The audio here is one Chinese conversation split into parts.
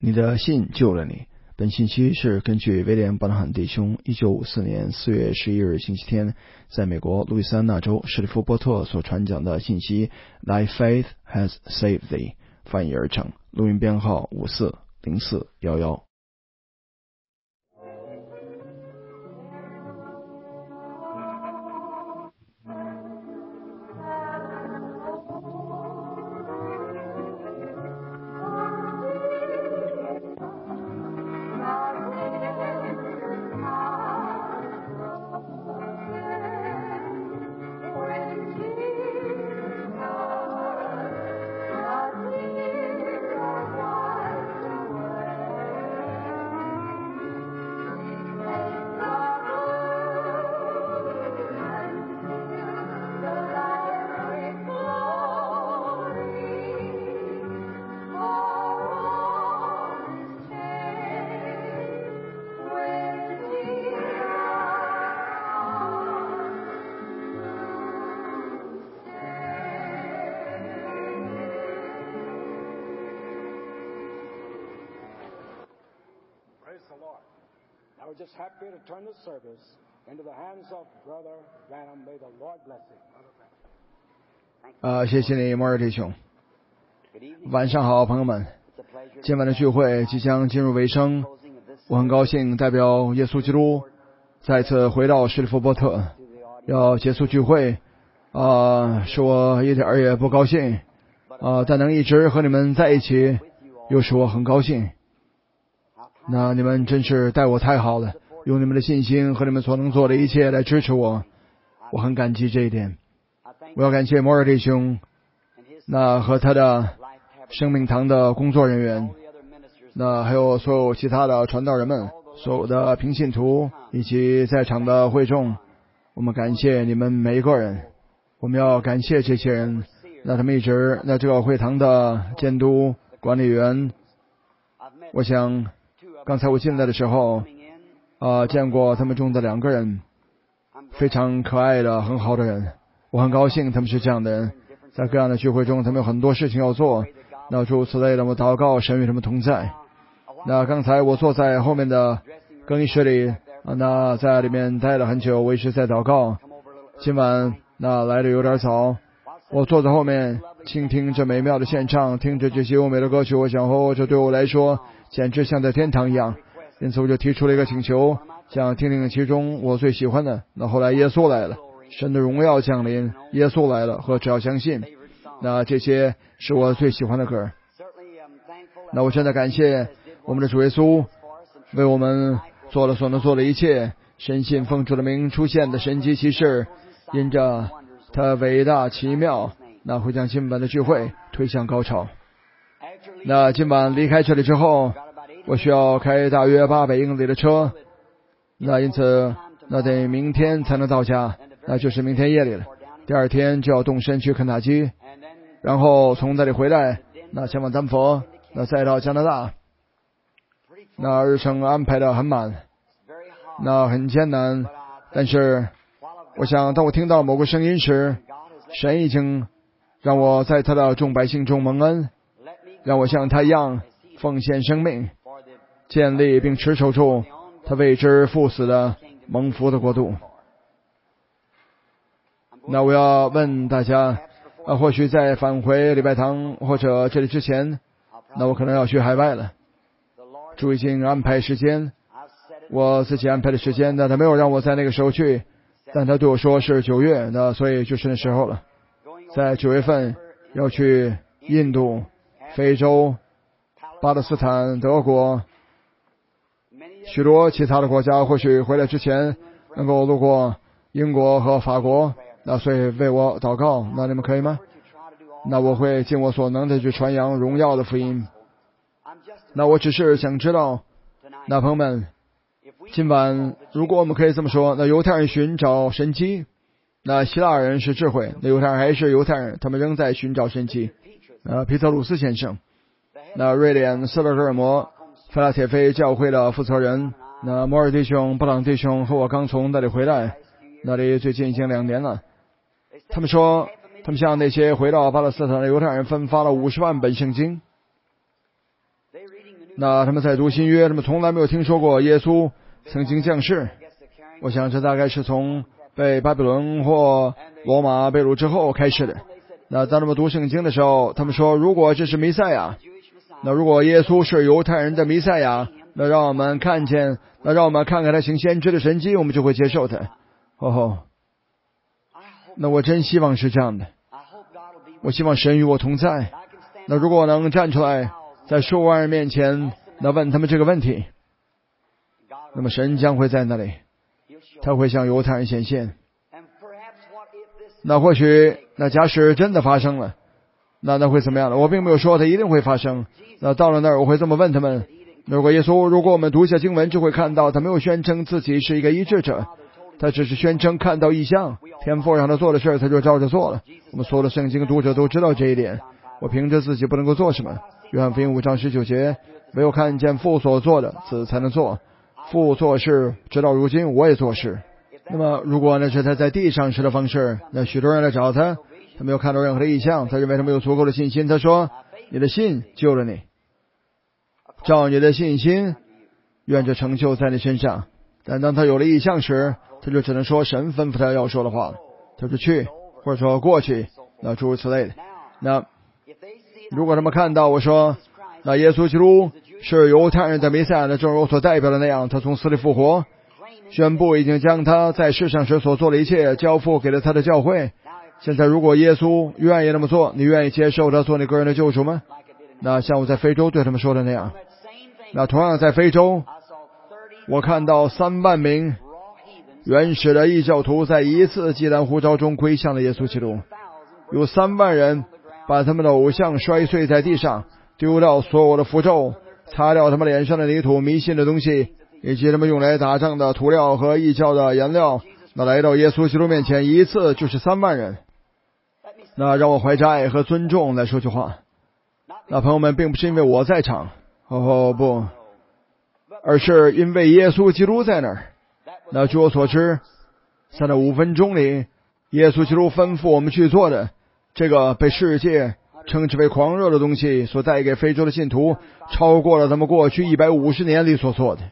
你的信救了你。本信息是根据威廉·巴纳汉弟兄1954年4月11日星期天在美国路易斯安那州史蒂夫波特所传讲的信息 Thy faith has saved thee 翻译而成，录音编号540411。 We're just happy to turn the service into the hands of Brother Branham. May the Lord bless him. 谢谢你，摩尔弟兄。晚上好，朋友们。今晚的聚会即将进入尾声，我很高兴代表耶稣基督再次回到史蒂夫波特，要结束聚会。使我一点儿也不高兴，但能一直和你们在一起，又使我很高兴。那你们真是待我太好了，用你们的信心和你们所能做的一切来支持我，我很感激这一点。我要感谢摩尔弟兄，那和他的生命堂的工作人员，那还有所有其他的传道人们，所有的平信徒以及在场的会众，我们感谢你们每一个人。我们要感谢这些人，那他们一直这个会堂的监督管理员。我想刚才我进来的时候见过他们中的2个人，非常可爱的很好的人，我很高兴他们是这样的人。在各样的聚会中，他们有很多事情要做，那诸如此类的，我祷告神与他们同在。那刚才我坐在后面的更衣室里，那在里面待了很久，我一直在祷告。今晚来的有点早，我坐在后面倾听这美妙的献唱，听着这些优美的歌曲，我想这对我来说简直像在天堂一样。因此我就提出了一个请求，想听听其中我最喜欢的。那后来耶稣来了，神的荣耀降临，耶稣来了和只要相信，那这些是我最喜欢的歌。那我真的感谢我们的主耶稣为我们做了所能做的一切，深信奉主的名出现的神迹奇事，因着他伟大奇妙，那会将今晚的聚会推向高潮。那今晚离开这里之后，我需要开大约800英里的车，那因此得明天才能到家，那就是明天夜里了。第二天就要动身去肯塔基，然后从那里回来，前往丹佛，再到加拿大。那日程安排得很满，很艰难，但是我想当我听到某个声音时，神已经让我在他的众百姓中蒙恩，让我像他一样奉献生命，建立并持守住他为之赴死的蒙福的国度。那我要问大家，或许在返回礼拜堂或者这里之前，我可能要去海外了。主已经安排时间，我自己安排的时间，他没有让我在那个时候去，但他对我说是9月，所以就是那时候了。在9月份要去印度、非洲、巴勒斯坦、德国，许多其他的国家，或许回来之前能够路过英国和法国，所以为我祷告，你们可以吗？我会尽我所能的去传扬荣耀的福音。我只是想知道，朋友们，今晚如果我们可以这么说，犹太人寻找神迹，希腊人是智慧，犹太人还是犹太人，他们仍在寻找神迹。皮特鲁斯先生，瑞典斯德哥尔摩菲拉铁菲教会的负责人，摩尔弟兄、布朗弟兄和我刚从那里回来，那里最近已经2年了。他们说他们向那些回到巴勒斯坦的犹太人分发了50万本圣经。 那他们在读新约，他们从来没有听说过耶稣曾经降世。我想这大概是从被巴比伦或罗马被掳之后开始的。那当他们读圣经的时候，他们说，如果这是弥赛亚，那如果耶稣是犹太人的弥赛亚，那让我们看看他行先知的神迹，我们就会接受他。那我真希望是这样的。我希望神与我同在。那如果我能站出来在数万人面前，那问他们这个问题，那么神将会在那里，他会向犹太人显现。那或许那假使真的发生了，那会怎么样呢？我并没有说它一定会发生。那到了那儿我会这么问他们，如果我们读一下经文，就会看到他没有宣称自己是一个医治者，他只是宣称看到异象，天父让他做的事他就照着做了。我们所有的圣经读者都知道这一点。我凭着自己不能够做什么。约翰福音5章19节，唯有看见父所做的，子才能做。父做事，直到如今我也做事。那么如果那是他在地上时的方式，那许多人来找他，他没有看到任何的异象，他认为他没有足够的信心。他说，你的信救了你，照你的信心愿这成就在你身上。但当他有了异象时，他就只能说神吩咐他要说的话了，他就去，或者说过去，那诸如此类的。那如果他们看到我说，那耶稣基督是犹太人的弥赛亚，那正如我所代表的那样，他从死里复活，宣布已经将他在世上时所做的一切交付给了他的教会。现在如果耶稣愿意那么做，你愿意接受他做你个人的救主吗？那像我在非洲对他们说的那样。那同样在非洲，我看到3万名原始的异教徒在一次祭坛呼召中归向了耶稣基督，有3万人把他们的偶像摔碎在地上，丢掉所有的符咒，擦掉他们脸上的泥土，迷信的东西，以及他们用来打仗的涂料和异教的颜料。那来到耶稣基督面前，一次就是3万人。那让我怀着爱和尊重来说句话。那朋友们，并不是因为我在场，不，而是因为耶稣基督在那儿。那据我所知，在那5分钟里，耶稣基督吩咐我们去做的这个被世界称之为狂热的东西所带给非洲的信徒，超过了他们过去150年里所做的。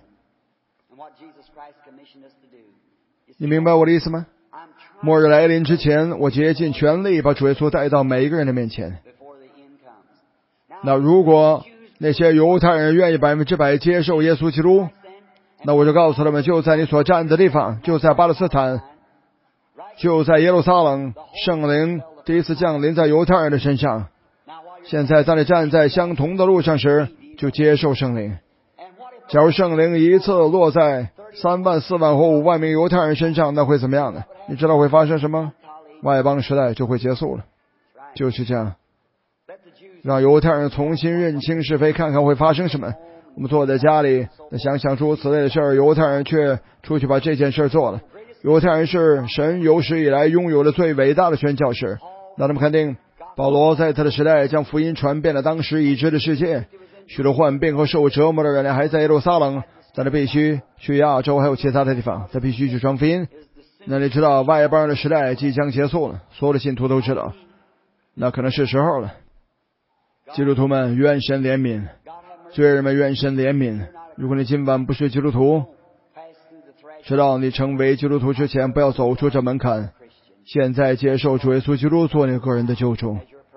你明白我的意思吗？末日来临之前，我竭尽全力把主耶稣带到每一个人的面前。那如果那些犹太人愿意100%接受耶稣基督，那我就告诉他们，就在你所站的地方，就在巴勒斯坦，就在耶路撒冷，圣灵第一次降临在犹太人的身上。现在当你站在相同的路上时，就接受圣灵。假如圣灵一次落在3万、4万或5万名犹太人身上，那会怎么样呢？你知道会发生什么？外邦时代就会结束了。就是这样，让犹太人重新认清是非，看看会发生什么。我们坐在家里，想想诸如此类的事儿，犹太人却出去把这件事做了。犹太人是神有史以来拥有的最伟大的宣教士。让他们看定保罗在他的时代将福音传遍了当时已知的世界，许多患病和受折磨的人还在耶路撒冷，但他必须去亚洲还有其他的地方，他必须去传福音。那你知道外邦人的时代即将结束了，所有的信徒都知道，那可能是时候了。基督徒们，愿神怜悯，罪人们愿神怜悯。如果你今晚不是基督徒，直到你成为基督徒之前，不要走出这门槛。现在接受主耶稣基督做你个人的救主。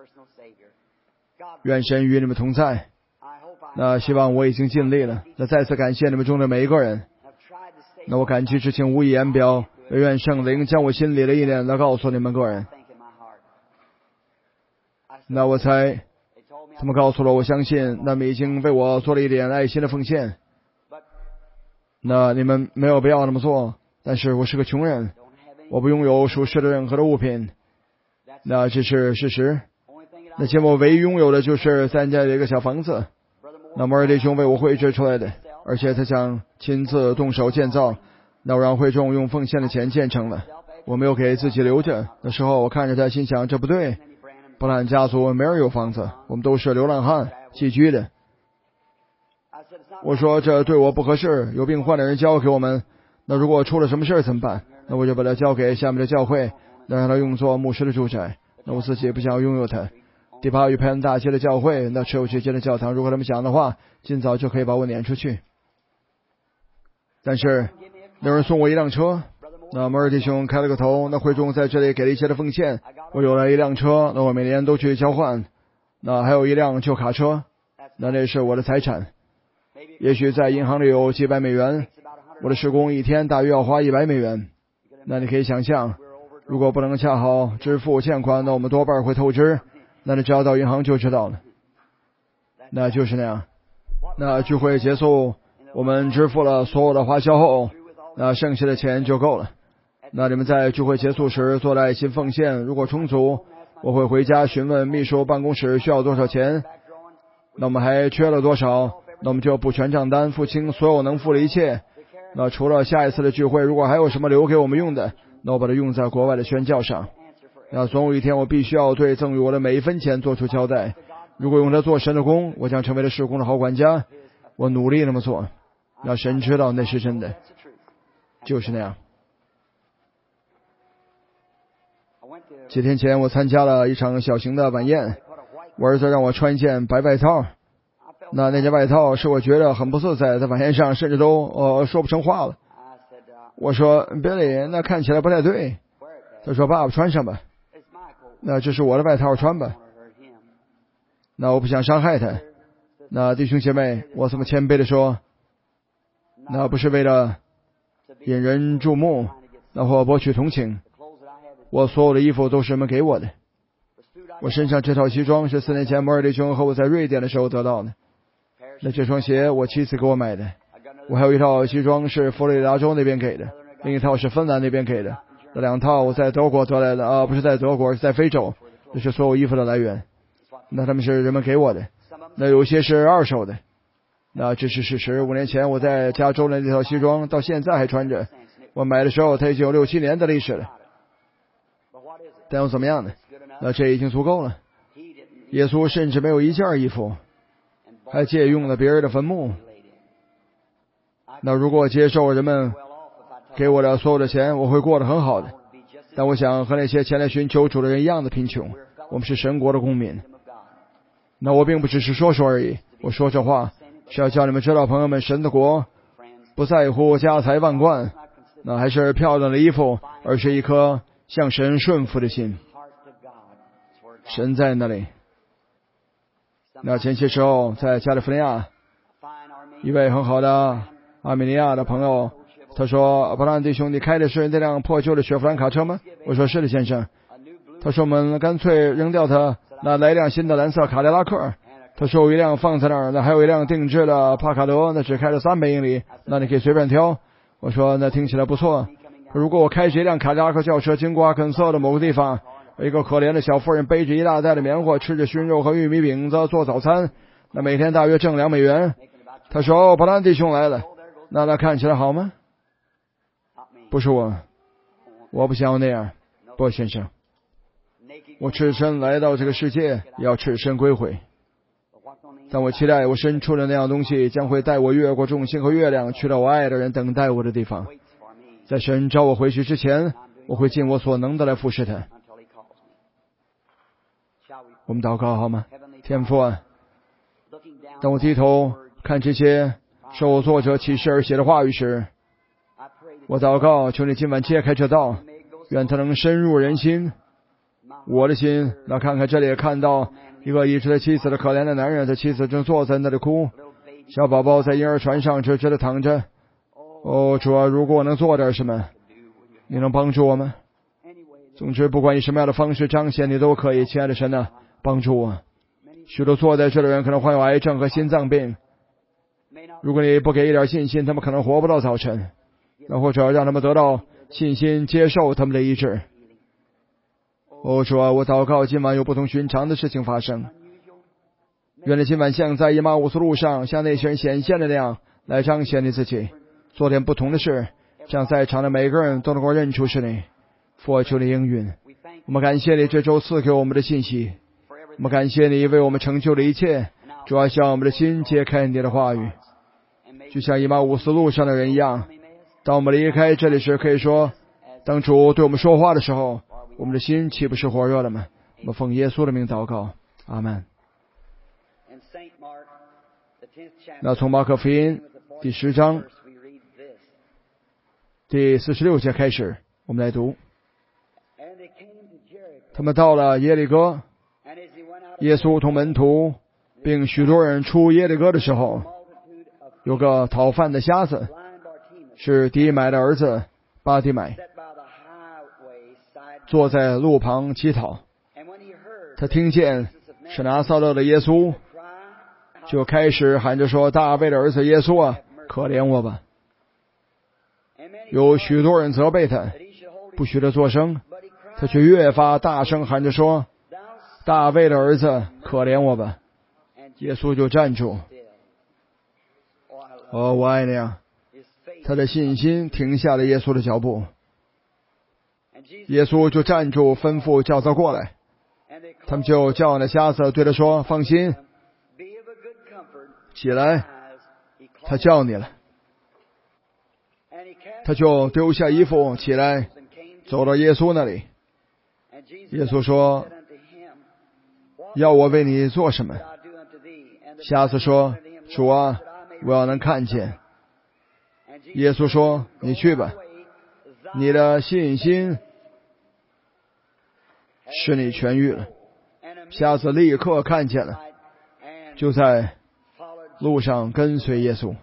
愿神与你们同在。那希望我已经尽力了。那再次感谢你们中的每一个人。那我感激之情无以言表。愿圣灵将我心里的意念来告诉你们个人。那我猜他们告诉了我，相信那么已经为我做了一点爱心的奉献。那你们没有必要那么做，但是我是个穷人，我不拥有属世的任何的物品，那这是事实。那且我唯一拥有的就是咱家的一个小房子，那摩尔弟兄为我绘制出来的，而且他想亲自动手建造，那我让会众用奉献的钱建成了，我没有给自己留着。那时候我看着他，心想这不对，布兰家族没人有房子，我们都是流浪汉寄居的。我说这对我不合适，有病患的人交给我们，那如果出了什么事怎么办？那我就把它交给下面的教会，那让他用作牧师的住宅。那我自己也不想要拥有它， 第8与佩恩大街的教会，那持有区间的教堂，如果他们想的话，尽早就可以把我撵出去。但是有人送我一辆车，那摩尔弟兄开了个头，那会众在这里给了一些的奉献，我有了一辆车，那我每年都去交换，那还有一辆旧卡车，那是我的财产。也许在银行里有几百美元，我的施工一天大约要花100美元。那你可以想象，如果不能恰好支付欠款，那我们多半会透支，那你只要到银行就知道了。那就是那样。那聚会结束，我们支付了所有的花销后，那剩下的钱就够了。那你们在聚会结束时做的爱心奉献，如果充足，我会回家询问秘书办公室需要多少钱，那我们还缺了多少，那我们就补全账单，付清所有能付的一切。那除了下一次的聚会，如果还有什么留给我们用的，那我把它用在国外的宣教上。那总有一天我必须要对赠予我的每一分钱做出交代。如果用它做神的工，我将成为了事工的好管家。我努力那么做，让神知道那是真的，就是那样。几天前我参加了一场小型的晚宴，我儿子让我穿一件白外套，那件外套是我觉得很不自在，在晚宴上甚至都说不成话了。我说 Billy 那看起来不太对，他说爸爸穿上吧，那这是我的外套，穿吧。那我不想伤害他。那弟兄姐妹，我这么谦卑的说，那不是为了引人注目，那或博取同情。我所有的衣服都是人们给我的。我身上这套西装是4年前摩尔弟兄和我在瑞典的时候得到的。那这双鞋我妻子给我买的。我还有一套西装是佛罗里达州那边给的，另一套是芬兰那边给的。这2套我在德国得来的，不是在德国，是在非洲。这是所有衣服的来源。那他们是人们给我的。那有些是二手的。那这是事实。5年前我在加州的那套西装到现在还穿着。我买的时候它已经有6、7年的历史了。但又怎么样呢？那这已经足够了。耶稣甚至没有一件衣服，还借用了别人的坟墓。那如果接受人们给我的所有的钱，我会过得很好的。但我想和那些前来寻求主的人一样的贫穷。我们是神国的公民。那我并不只是说说而已，我说这话是要叫你们知道，朋友们，神的国不在乎家财万贯，那还是漂亮的衣服，而是一颗向神顺服的心。神在那里。那前些时候在加利福尼亚，一位很好的阿美尼亚的朋友，他说，布兰弟兄，你开的是那辆破旧的雪佛兰卡车吗？我说是的，先生。他说我们干脆扔掉它，那来一辆新的蓝色卡迪拉克。他说有一辆放在那儿，那还有一辆定制的帕卡德，那只开了300英里，那你可以随便挑。我说那听起来不错。如果我开着一辆卡迪拉克轿车经过阿肯色的某个地方，一个可怜的小妇人背着一大袋的棉花，吃着熏肉和玉米饼子做早餐，那每天大约挣2美元。他说布兰弟兄来了，那看起来好吗？不是我不想要那样。不，先生，我赤身来到这个世界，也要赤身归回。但我期待我身处的那样东西将会带我越过众星和月亮，去到我爱的人等待我的地方。在神召我回去之前，我会尽我所能的来服侍他。我们祷告好吗？天父啊，当我低头看这些受作者启示而写的话语时，我祷告，求你今晚揭开这道，愿它能深入人心。我的心，那看看这里，看到一个已知的妻子的可怜的男人，他妻子正坐在那里哭，小宝宝在婴儿床上直直的躺着。主啊，如果我能做点什么，你能帮助我吗？总之，不管以什么样的方式彰显，你都可以。亲爱的神啊，帮助我。许多坐在这的人可能患有癌症和心脏病，如果你不给一点信心，他们可能活不到早晨。那或者让他们得到信心，接受他们的医治。主啊，我祷告今晚有不同寻常的事情发生。愿你今晚像在以马忤斯路上向那些人显现的那样来彰显你自己，做点不同的事，让在场的每个人都能够认出是你。父啊，求你应允。我们感谢你这周赐给我们的信息，我们感谢你为我们成就了一切，主要向我们的心揭开你的话语，就像以马忤斯路上的人一样。当我们离开这里时，可以说当主对我们说话的时候，我们的心岂不是火热了吗？我们奉耶稣的名祷告， 阿们。那从马可福音第10章第46节开始，我们来读。他们到了耶利哥，耶稣同门徒并许多人出耶利哥的时候，有个讨饭的瞎子，是底买的儿子巴底买，坐在路旁乞讨。他听见是拿撒勒的耶稣，就开始喊着说：大卫的儿子耶稣啊，可怜我吧。有许多人责备他，不许他作声，他却越发大声喊着说：大卫的儿子，可怜我吧。耶稣就站住。我爱你啊！他的信心停下了耶稣的脚步。耶稣就站住，吩咐叫他过来。他们就叫那瞎子，对他说：放心，起来，他叫你了。他就丢下衣服起来，走到耶稣那里。耶稣说：要我为你做什么？瞎子说：主啊，我要能看见。耶稣说：你去吧，你的信心使你痊愈了。瞎子立刻看见了，就在路上跟随耶稣。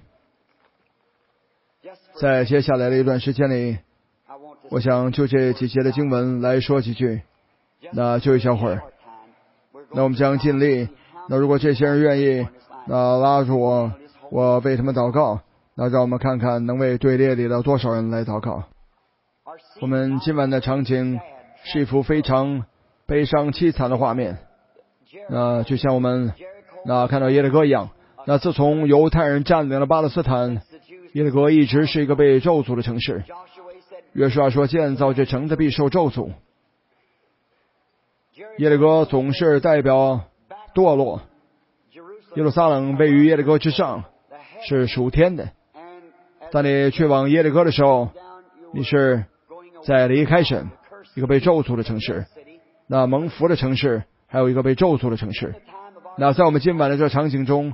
在接下来的一段时间里，我想就这几节的经文来说几句，那就一小会儿。那我们将尽力，那如果这些人愿意，那拉住我为他们祷告，那让我们看看能为队列里的多少人来祷告。我们今晚的场景是一幅非常悲伤凄惨的画面，那就像我们看到耶利哥一样。那自从犹太人占领了巴勒斯坦，耶利哥一直是一个被咒诅的城市。约书亚说，建造这城的必受咒诅。耶利哥总是代表堕落。耶路撒冷位于耶利哥之上，是属天的。当你去往耶利哥的时候，你是在离开神，一个被咒诅的城市。那蒙福的城市，还有一个被咒诅的城市。那在我们今晚的这场景中，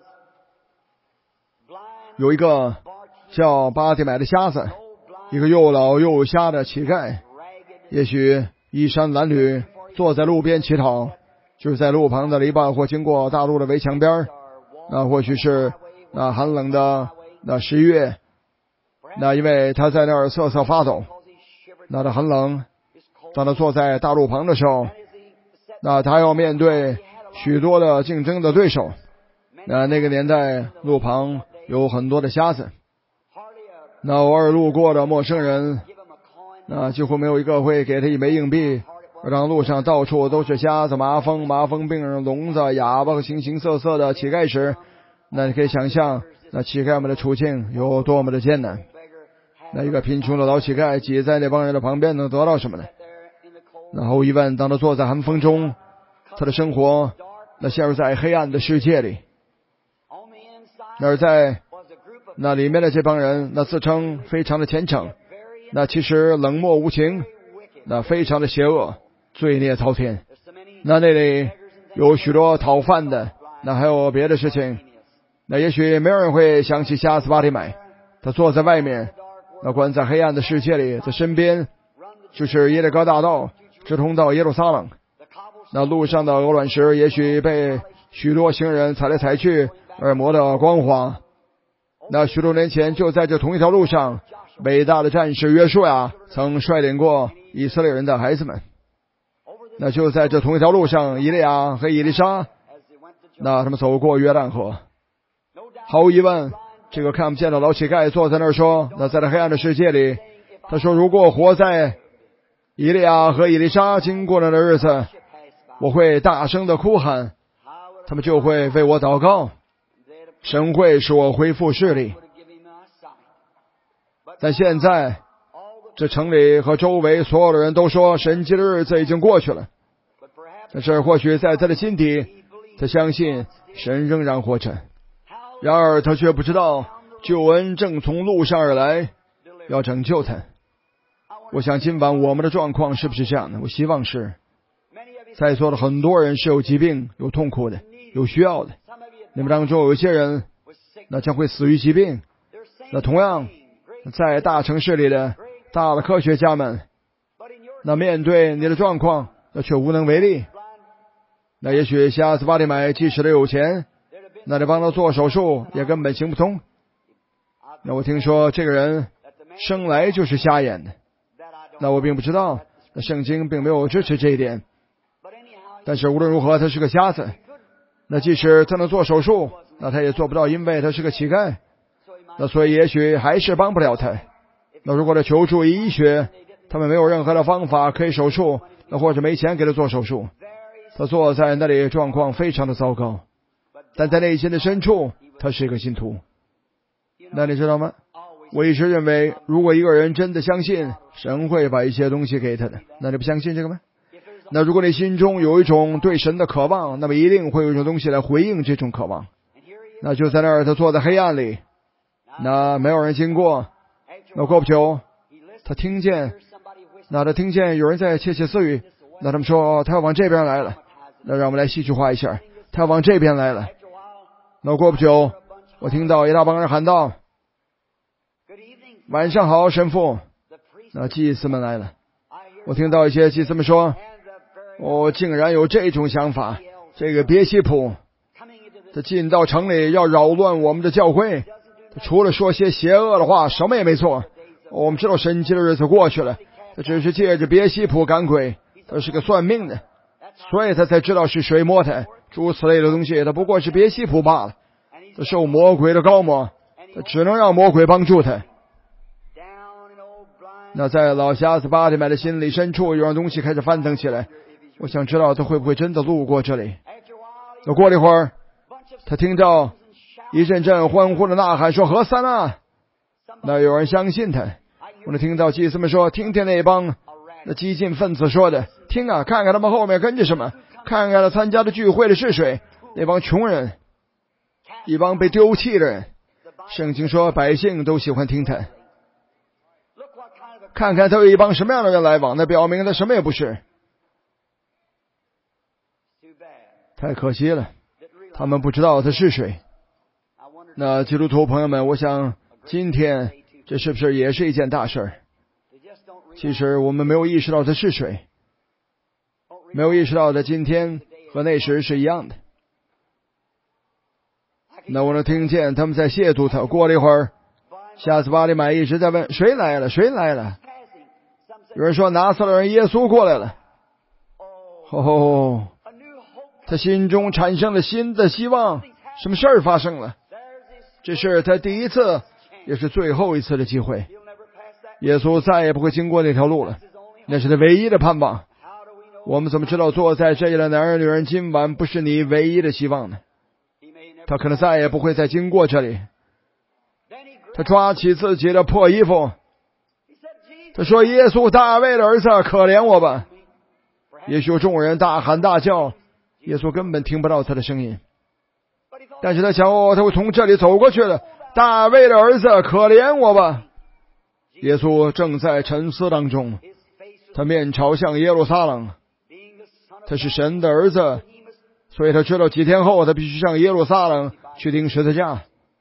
有一个叫巴底买的瞎子，一个又老又瞎的乞丐，也许衣衫褴褛，坐在路边乞讨，就是在路旁的篱笆或经过大路的围墙边，那或许是寒冷的11月，那因为他在那儿瑟瑟发抖，那他很冷。当他坐在大路旁的时候，那他要面对许多的竞争的对手。那个年代路旁有很多的瞎子，那偶尔路过的陌生人，那几乎没有一个会给他一枚硬币。让路上到处都是瞎子、麻风病人、聋子、哑巴和形形色色的乞丐时，那你可以想象那乞丐们的处境有多么的艰难。那一个贫穷的老乞丐挤在那帮人的旁边，能得到什么呢？那毫无疑问，当他坐在寒风中，他的生活那陷入在黑暗的世界里。而在那里面的这帮人，那自称非常的虔诚，那其实冷漠无情，那非常的邪恶，罪孽滔天。那里有许多讨饭的，那还有别的事情。那也许没有人会想起瞎子巴底买，他坐在外面，那关在黑暗的世界里，在身边就是耶利哥大道，直通到耶路撒冷。那路上的鹅卵石也许被许多行人踩来踩去而磨得光滑。那许多年前，就在这同一条路上，伟大的战士约书亚曾率领过以色列人的孩子们。那就在这同一条路上，以利亚和以利沙，那他们走过约旦河。毫无疑问，这个看不见的老乞丐坐在那儿说，那在这黑暗的世界里，他说，如果活在以利亚和以利沙经过的那日子，我会大声的哭喊，他们就会为我祷告，神会使我恢复视力。但现在这城里和周围所有的人都说神迹的日子已经过去了，但是或许在他的心底，他相信神仍然活着。然而他却不知道救恩正从路上而来，要拯救他。我想今晚我们的状况是不是这样的？我希望是。 在座的很多人是有疾病、有痛苦的、有需要的。你们当中有一些人，那将会死于疾病。那同样，在大城市里的大的科学家们，那面对你的状况，那却无能为力。那也许瞎子巴蒂买即使他有钱，那你帮他做手术也根本行不通。那我听说这个人生来就是瞎眼的，那我并不知道，那圣经并没有支持这一点。但是无论如何，他是个瞎子。那即使他能做手术，那他也做不到，因为他是个乞丐。那所以也许还是帮不了他。那如果他求助于医学，他们没有任何的方法可以手术，那或者没钱给他做手术，他坐在那里状况非常的糟糕。但在内心的深处，他是一个信徒。那你知道吗？我一直认为，如果一个人真的相信神会把一些东西给他的，那你不相信这个吗？那如果你心中有一种对神的渴望，那么一定会有一种东西来回应这种渴望。那就在那儿，他坐在黑暗里，那没有人经过。那过不久，他听见有人在窃窃私语。那他们说他要往这边来了。那让我们来戏剧化一下，他要往这边来了。那过不久，我听到一大帮人喊道：晚上好，神父。那祭司们来了。我听到一些祭司们说，竟然有这种想法，这个别西卜他进到城里要扰乱我们的教会，他除了说些邪恶的话什么也没做。我们知道神奇的日子过去了，他只是借着别西卜赶鬼，他是个算命的，所以他才知道是谁摸他，诸如此类的东西，他不过是别西卜罢了。他受魔鬼的高摩，他只能让魔鬼帮助他。那在老瞎子巴蒂买的心里深处，有样东西开始翻腾起来。我想知道他会不会真的路过这里。那过了一会儿，他听到一阵阵欢呼的呐喊，说何塞纳。那有人相信他。我能听到祭司们说，听听那帮那激进分子说的，听啊，看看他们后面跟着什么，看看他参加的聚会的是谁，那帮穷人，一帮被丢弃的人。圣经说百姓都喜欢听他。看看他有一帮什么样的人来往，那表明他什么也不是。太可惜了，他们不知道他是谁。那基督徒朋友们，我想今天这是不是也是一件大事？其实我们没有意识到他是谁，没有意识到他今天和那时是一样的。那我能听见他们在亵渎他。过了一会儿，瞎子巴利买一直在问谁来了，谁来了。有人说拿撒勒人耶稣过来了。他心中产生了新的希望，什么事儿发生了？这是他第一次也是最后一次的机会。耶稣再也不会经过那条路了，那是他唯一的盼望。我们怎么知道坐在这里的男人女人今晚不是你唯一的希望呢？他可能再也不会再经过这里。他抓起自己的破衣服，他说耶稣大卫的儿子，可怜我吧。也许有众人大喊大叫，耶稣根本听不到他的声音。但是他想他会从这里走过去的，大卫的儿子，可怜我吧。耶稣正在沉思当中，他面朝向耶路撒冷。他是神的儿子，所以他知道几天后他必须上耶路撒冷去钉十字架。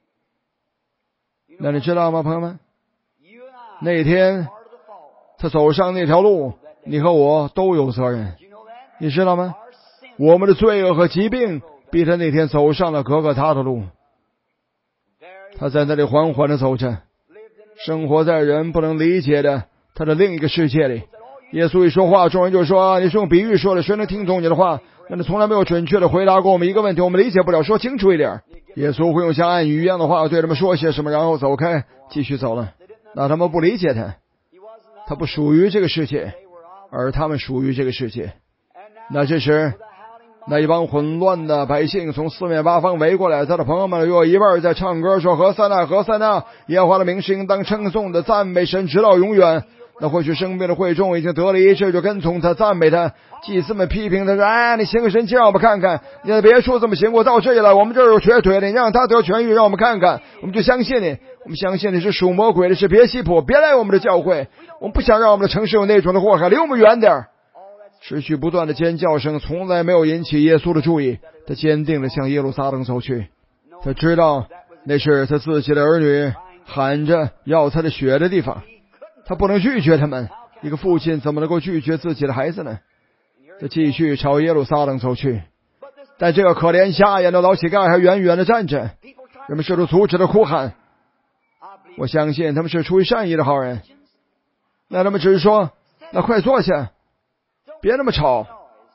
那你知道吗，朋友们？那天他走上那条路，你和我都有责任，你知道吗？我们的罪恶和疾病逼他那天走上了各个他的路。他在那里缓缓地走着，生活在人不能理解的他的另一个世界里。耶稣一说话，众人就说你是用比喻说的，谁能听懂你的话？但是从来没有准确的回答过我们一个问题，我们理解不了，说清楚一点。耶稣会用像暗语一样的话对他们说些什么，然后走开，继续走了。那他们不理解他，他不属于这个世界，而他们属于这个世界。那这时那一帮混乱的百姓从四面八方围过来，他的朋友们有一半在唱歌说何塞纳何塞纳，耶和华的名是应当称颂的，赞美神直到永远。那或许生病的会众已经得了医治，就跟从他赞美他。祭司们批评他说你行个神迹让我们看看，你别说这么行，我到这里来，我们这儿有瘸腿的，你让他得痊愈让我们看看，我们就相信你。我们相信你是属魔鬼的，是别西卜，别来我们的教会，我们不想让我们的城市有那种的祸害，离我们远点。 持续不断的尖叫声从来没有引起耶稣的注意，他坚定地向耶路撒冷走去。他知道那是他自己的儿女喊着要他的血的地方，他不能拒绝他们。一个父亲怎么能够拒绝自己的孩子呢？他继续朝耶路撒冷走去，但这个可怜瞎眼的老乞丐还远远地站着。人们试图阻止他，哭喊。我相信他们是出于善意的好人，那他们只是说，那快坐下，别那么吵，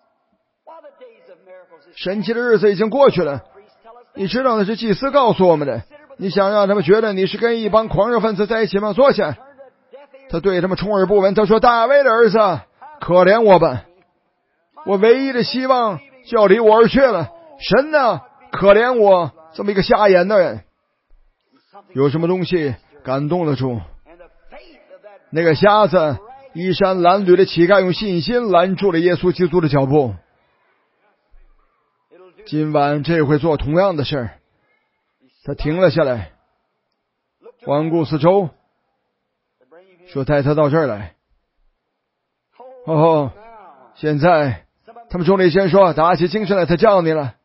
神奇的日子已经过去了。你知道那是祭司告诉我们的，你想让他们觉得你是跟一帮狂热分子在一起吗？坐下。他对他们充耳不闻，他说，大卫的儿子，可怜我吧，我唯一的希望就要离我而去了，神啊，可怜我这么一个瞎眼的人。有什么东西感动了主？那个瞎子衣衫褴褛的乞丐用信心拦住了耶稣基督的脚步。今晚这会做同样的事儿。他停了下来，环顾四周，说带他到这儿来。哦，现在他们中的一些人说，打起精神来，他叫你了。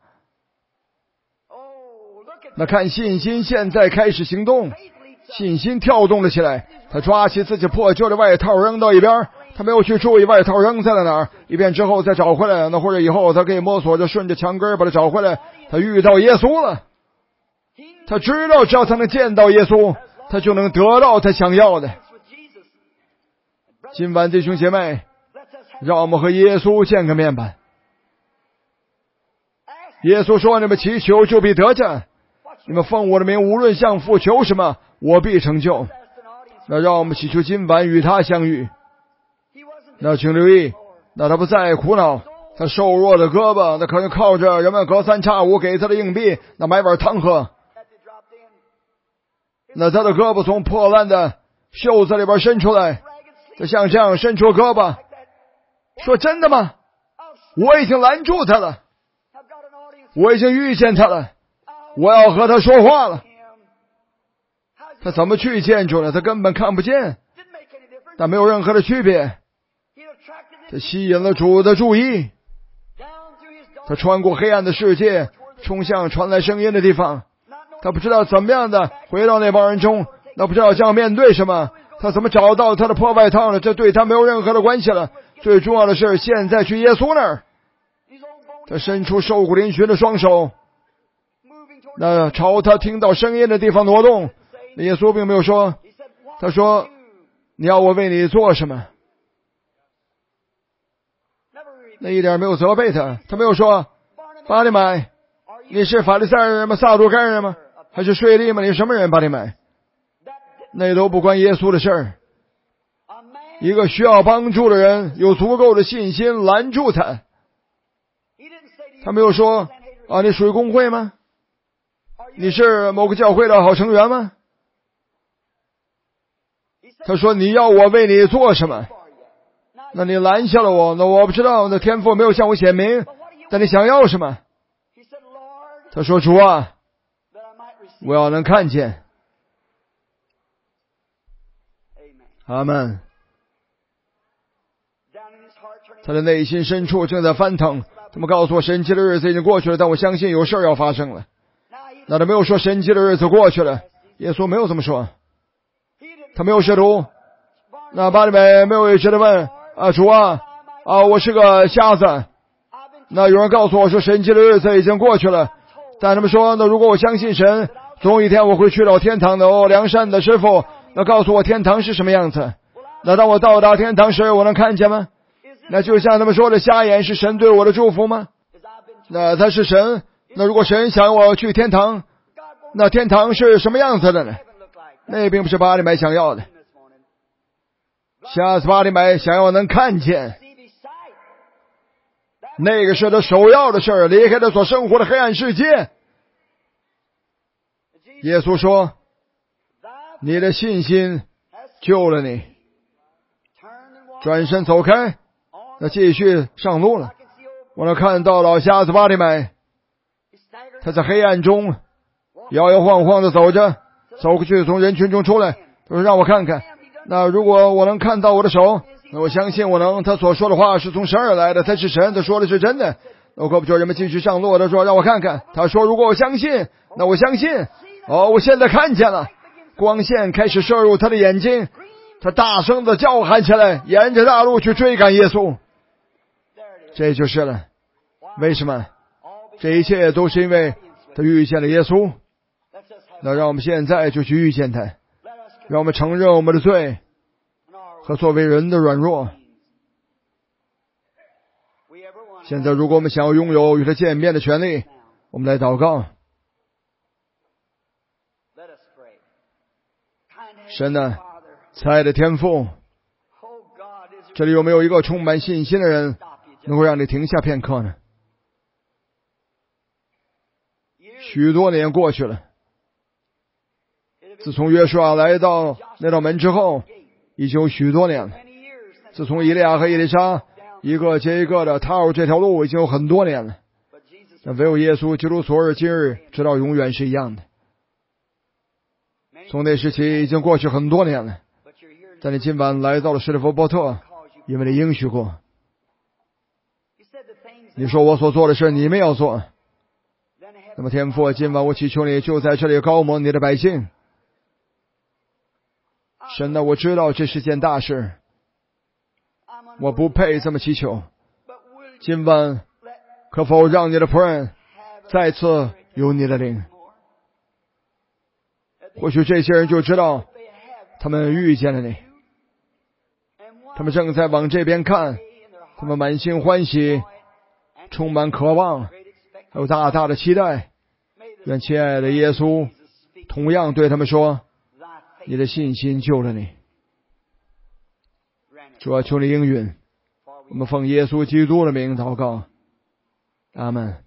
那看信心现在开始行动，信心跳动了起来。他抓起自己破旧的外套扔到一边，他没有去注意外套扔在了哪儿，一遍之后再找回来，那或者以后他可以摸索着顺着墙根把它找回来。他遇到耶稣了，他知道只要他能见到耶稣，他就能得到他想要的。今晚弟兄姐妹，让我们和耶稣见个面吧。耶稣说，你们祈求就必得着，你们奉我的名无论向父求什么，我必成就。那让我们祈求今晚与他相遇。那请留意，那他不再苦恼，他瘦弱的胳膊那可能靠着人们隔三差五给他的硬币那买碗汤喝。那他的胳膊从破烂的袖子里边伸出来，他像这样伸出胳膊说，真的吗？我已经拦住他了，我已经遇见他了，我要和他说话了。他怎么去见主呢？他根本看不见，但没有任何的区别。他吸引了主的注意，他穿过黑暗的世界，冲向传来声音的地方。他不知道怎么样的回到那帮人中，那不知道将要面对什么，他怎么找到他的破外套呢？这对他没有任何的关系了。最重要的是现在去耶稣那儿。他伸出瘦骨嶙峋的双手，那朝他听到声音的地方挪动。耶稣并没有说，他说，你要我为你做什么？那一点没有责备他，他没有说，巴利买，你是法利赛人吗？撒都该人吗？还是税吏吗？你是什么人？巴利买，那都不关耶稣的事儿。一个需要帮助的人有足够的信心拦住他。他没有说，啊，你属于公会吗？你是某个教会的好成员吗？他说，你要我为你做什么？那你拦下了我，那我不知道，那天父没有向我显明，但你想要什么？他说，主啊，我要能看见。阿们。他的内心深处正在翻腾，他们告诉我神奇的日子已经过去了，但我相信有事要发生了。那他没有说神奇的日子过去了，耶稣没有这么说。他没有试图，那巴利美没有一直的问，啊，主啊，我是个瞎子。那有人告诉我说神奇的日子已经过去了，但他们说，那如果我相信神，总有一天我会去到天堂的。哦，良善的师傅，那告诉我天堂是什么样子？那当我到达天堂时，我能看见吗？那就像他们说的，瞎眼是神对我的祝福吗？那他是神，那如果神想我去天堂，那天堂是什么样子的呢？那并不是巴利买想要的。瞎子巴利买想要能看见，那个是他首要的事儿，离开他所生活的黑暗世界。耶稣说，你的信心救了你。转身走开，那继续上路了。我能看到老瞎子巴利买，他在黑暗中摇摇晃晃的走着，走过去从人群中出来，他说，让我看看，那如果我能看到我的手， 那我相信我能，他所说的话是从神而来的，他是神，他说的是真的。我可不求人们继续上路，他说让我看看，他说如果我相信，那我相信。我现在看见了，光线开始射入他的眼睛，他大声的叫喊起来，沿着大路去追赶耶稣。这就是了，为什么？这一切都是因为他遇见了耶稣。那让我们现在就去遇见他，让我们承认我们的罪和作为人的软弱。现在如果我们想要拥有与他见面的权利，我们来祷告。神啊，慈爱的天父，这里有没有一个充满信心的人能够让你停下片刻呢？许多年过去了，自从约书亚来到那道门之后，已经有许多年了。自从以利亚和以利沙一个接一个的踏入这条路，已经有很多年了。但唯有耶稣基督昨日今日直到永远是一样的。从那时起已经过去很多年了，但你今晚来到了施利弗波特，因为你应许过，你说我所做的事你们要做。那么天父，今晚我祈求你就在这里膏抹你的百姓。神啊，我知道这是件大事，我不配这么祈求。今晚可否让你的仆人再次有你的灵？或许这些人就知道他们遇见了你，他们正在往这边看，他们满心欢喜，充满渴望，还有大大的期待。愿亲爱的耶稣同样对他们说，你的信心救了你。主啊，求你应允，我们奉耶稣基督的名祷告，阿们。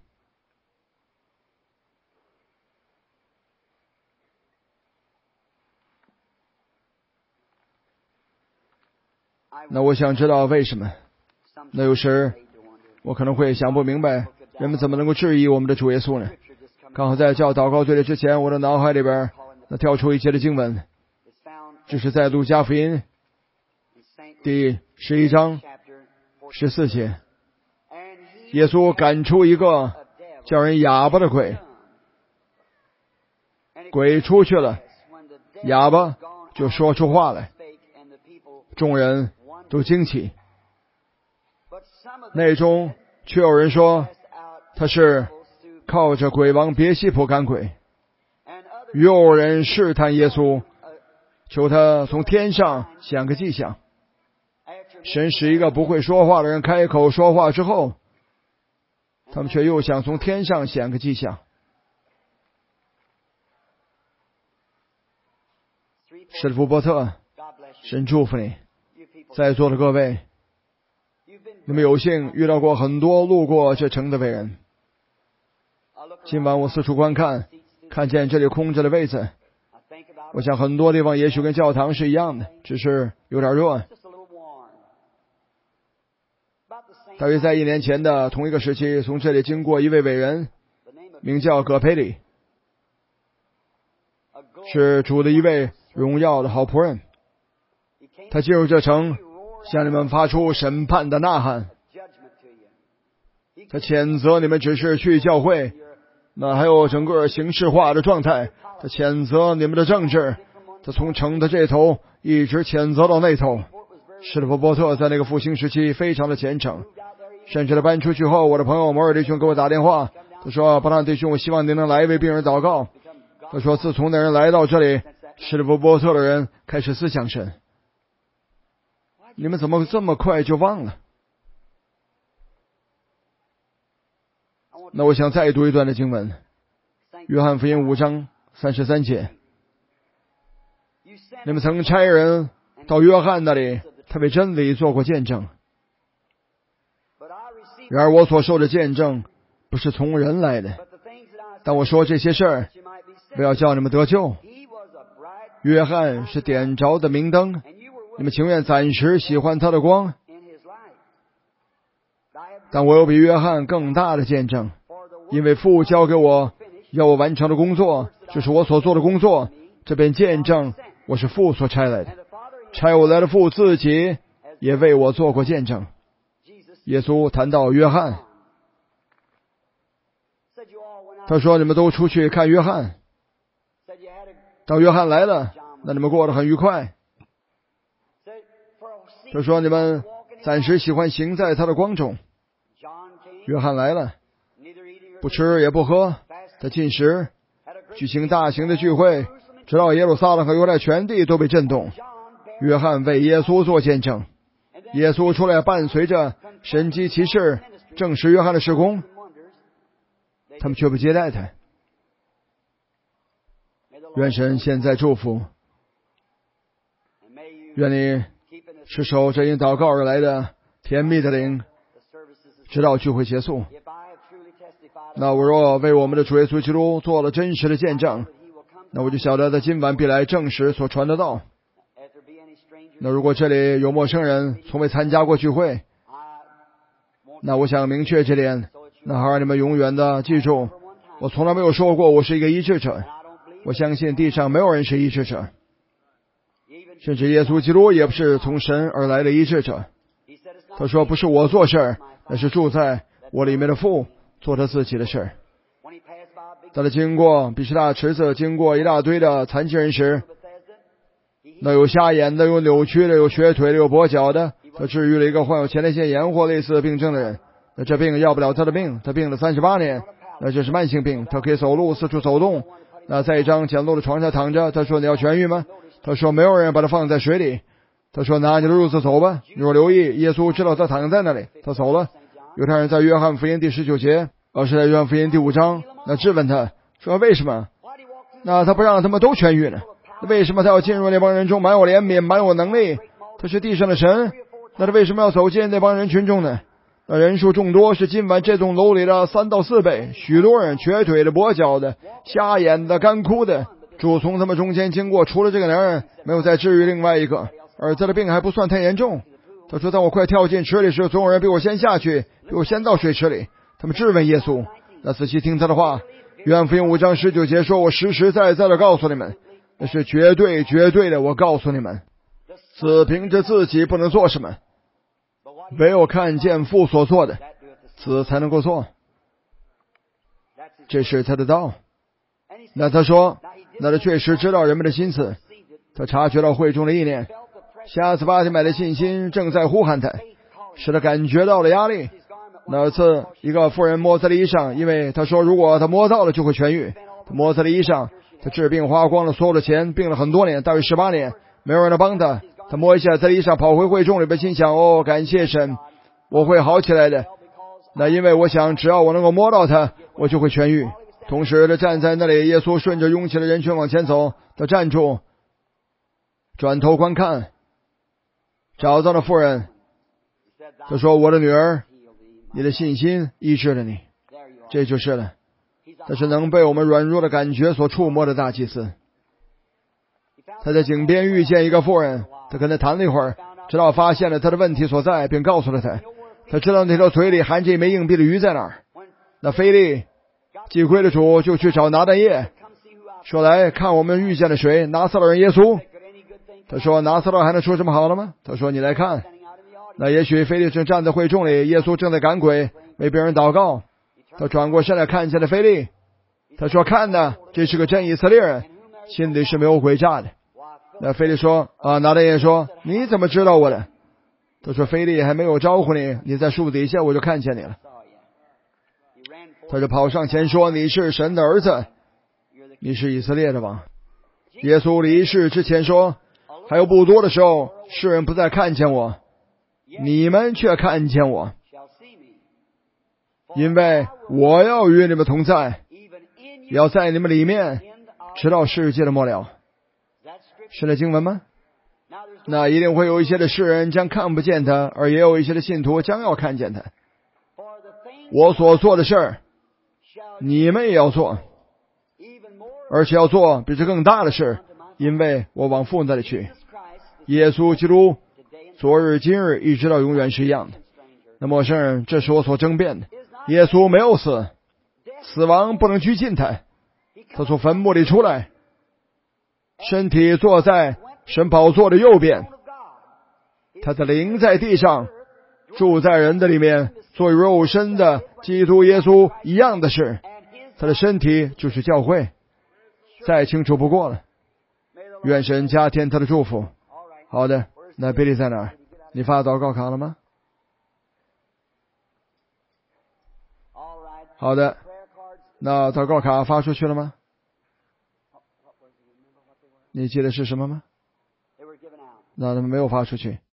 那我想知道为什么？那有时我可能会想不明白，人们怎么能够质疑我们的主耶稣呢？刚好在叫祷告队列之前，我的脑海里边那跳出一节的经文，这是在路加福音第11章14节，耶稣赶出一个叫人哑巴的鬼，鬼出去了，哑巴就说出话来，众人都惊奇。内中却有人说他是靠着鬼王别西卜赶鬼，又有人试探耶稣，求他从天上显个迹象。神使一个不会说话的人开口说话之后，他们却又想从天上显个迹象。施利弗波特，神祝福你。在座的各位，你们有幸遇到过很多路过这城的伟人。今晚我四处观看，看见这里空着的位子，我想很多地方也许跟教堂是一样的，只是有点热。大约在1年前的同一个时期，从这里经过一位伟人，名叫葛培里，是主的一位荣耀的好仆人。他进入这城，向你们发出审判的呐喊，他谴责你们只是去教会，那还有整个形式化的状态，他谴责你们的政治，他从城的这头一直谴责到那头。施利弗波特在那个复兴时期非常的虔诚，甚至他搬出去后，我的朋友摩尔弟兄给我打电话，他说巴纳弟兄，我希望您能来为病人祷告。他说自从那人来到这里，施利弗波特的人开始思想神。你们怎么这么快就忘了？那我想再读一段的经文，约翰福音5章33节，你们曾差人到约翰那里，他为真理做过见证。然而我所受的见证不是从人来的，但我说这些事儿不要叫你们得救。约翰是点着的明灯，你们情愿暂时喜欢他的光，但我有比约翰更大的见证，因为父交给我要我完成的工作，就是我所做的工作，这便见证我是父所差来的。差我来的父自己也为我做过见证。耶稣谈到约翰，他说你们都出去看约翰，当约翰来了，那你们过得很愉快。他说你们暂时喜欢行在他的光中。约翰来了，不吃也不喝，他禁食，举行大型的聚会，直到耶路撒冷和犹太全地都被震动。约翰为耶稣做见证，耶稣出来伴随着神迹奇事证实约翰的事工，他们却不接待他。愿神现在祝福，愿你持守这因祷告而来的甜蜜的灵，直到聚会结束。那我若为我们的主耶稣基督做了真实的见证，那我就晓得他今晚必来证实所传的道。那如果这里有陌生人从未参加过聚会，那我想明确这点，那好让你们永远的记住，我从来没有说过我是一个医治者，我相信地上没有人是医治者，甚至耶稣基督也不是从神而来的医治者。他说不是我做事儿，那是住在我里面的父做他自己的事儿。当他经过比士大池子，经过一大堆的残疾人时，那有瞎眼的，有扭曲的，有瘸腿的，有跛脚的，他治愈了一个患有前列腺炎或类似病症的人。那这病要不了他的命，他病了38年，那就是慢性病，他可以走路，四处走动。那在一张简陋的床上躺着，他说你要痊愈吗？他说没有人把他放在水里。他说拿你的褥子走吧。你若留意，耶稣知道他躺在那里，他走了。犹太人在约翰福音第19节，是在约翰福音第5章，那质问他说为什么？那他不让他们都痊愈呢？为什么他要进入那帮人中，满有怜悯，满有能力？他是地上的神，那他为什么要走进那帮人群中呢？那人数众多，是今晚这栋楼里的3到4倍，许多人，瘸腿的，跛脚的，瞎眼的，干枯的，主从他们中间经过，除了这个男人，没有再治愈另外一个，而他的病还不算太严重。他说当我快跳进池里时，总有人比我先下去，比我先到水池里。他们质问耶稣，那仔细听他的话。约翰福音5章19节说，我实实在在的告诉你们，那是绝对绝对的，我告诉你们，子凭着自己不能做什么，唯有看见父所做的，子才能够做。这是他的道。那他说，那他确实知道人们的心思，他察觉到会中的意念。瞎子巴提买的信心正在呼喊他，使他感觉到了压力。那次一个妇人摸他的衣裳，因为他说如果他摸到了就会痊愈。他摸他的衣裳，他治病花光了所有的钱，病了很多年，大约18年，没有人能帮他。他摸一下他的衣裳，跑回会众里边，心想感谢神，我会好起来的。那因为我想只要我能够摸到他，我就会痊愈。同时他站在那里，耶稣顺着拥挤的人群往前走，他站住，转头观看，找到了妇人。他说我的女儿，你的信心医治了你。这就是了，他是能被我们软弱的感觉所触摸的大祭司。他在井边遇见一个妇人，他跟他谈了一会儿，直到发现了他的问题所在，并告诉了他。他知道那条腿里含着一枚硬币的鱼在哪儿。那腓力祭归的主就去找拿但业，说来看我们遇见了谁？拿撒勒人耶稣。他说拿撒勒还能说什么好了吗？他说你来看。那也许腓力正站在会众里，耶稣正在赶鬼，为别人祷告。他转过身来看见了腓力，他说看呐，这是个真以色列人，心里是没有诡诈的。那腓力说拿但业说你怎么知道我的？他说腓力还没有招呼你，你在树底下我就看见你了。他就跑上前说你是神的儿子，你是以色列的王。耶稣离世之前说，还有不多的时候，世人不再看见我，你们却看见我，因为我要与你们同在，要在你们里面，直到世界的末了。是那经文吗？那一定会有一些的世人将看不见他，而也有一些的信徒将要看见他。我所做的事儿，你们也要做，而且要做比这更大的事，因为我往父那里去。耶稣基督昨日今日一直到永远是一样的。那陌生人，这是我所争辩的。耶稣没有死，死亡不能拘禁他，他从坟墓里出来，身体坐在神宝座的右边。 他的灵在地上，住在人的里面，做肉身的基督耶稣一样的事。他的身体就是教会，再清楚不过了。愿神加添他的祝福。好的，那比利在哪儿？你发祷告卡了吗？好的，那祷告卡发出去了吗？你记得是什么吗？那没有发出去。